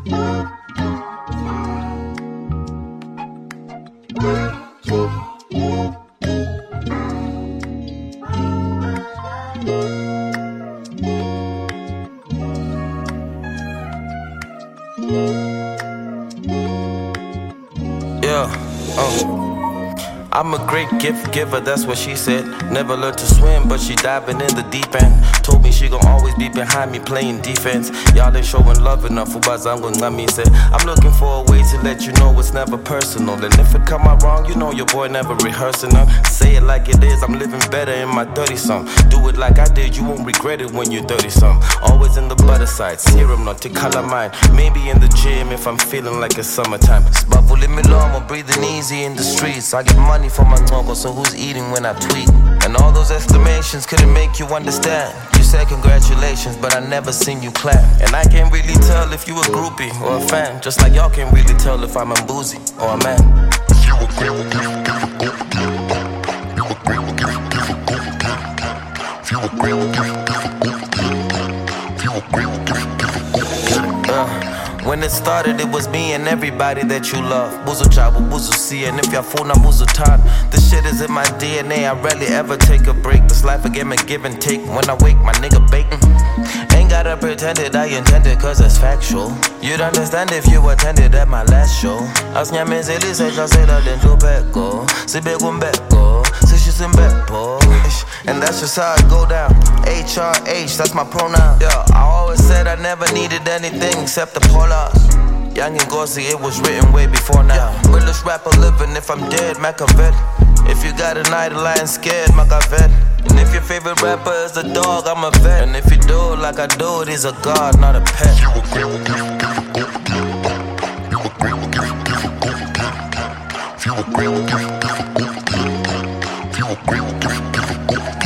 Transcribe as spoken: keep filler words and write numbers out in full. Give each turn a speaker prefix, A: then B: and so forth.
A: Yeah, uh. I'm a great gift giver, that's what she said. Never learned to swim, but she diving in the deep end. Told me she gon' always be behind me playing defense. Y'all ain't showing love enough. Said, I'm looking for a way to let you know it's never personal. And if it come out wrong, you know your boy never rehearsing up. Say it like it is, I'm living better in my thirty-some. Do it like I did, you won't regret it when you're thirty-some. Always in the butter side, serum not to color mine. Maybe in the gym if I'm feeling like it's summertime. Sbavuli milomo, breathing easy in the streets. I get money for my tongo, so who's eating when I tweet? And all those exclamations couldn't make you understand. You said congratulations, but I never seen you clap. And I can't really tell if you a groupie or a fan, just like y'all can't really tell if I'm a boozy or a man. You agree with me, you agree with me, you agree with me, you agree with me. When it started, it was me and everybody that you love. Buzu chabu, buzu si, and if y'all fool, na buzu tan. This shit is in my D N A, I rarely ever take a break. This life a game of give and take. When I wake, my nigga bacon. Ain't gotta pretend it, I intended, cause it's factual. You'd understand if you attended at my last show. As nyamezeli se chasela dentro peko. Si begumbeko, si shisimbepo. And that's just how it go down. H R H, that's my pronoun. Yeah, I always said I never needed anything except the polars. Young and Gauzy, it was written way before now. Yeah. Realest rapper living, if I'm dead, Machiavelli. If you got an idol, I ain't scared, Machiavelli. And if your favorite rapper is a dog, I'm a vet. And if you do it like I do it, he's a god, not a pet. You agree with me, you agree with me, you agree with me, you agree with me, you agree with me.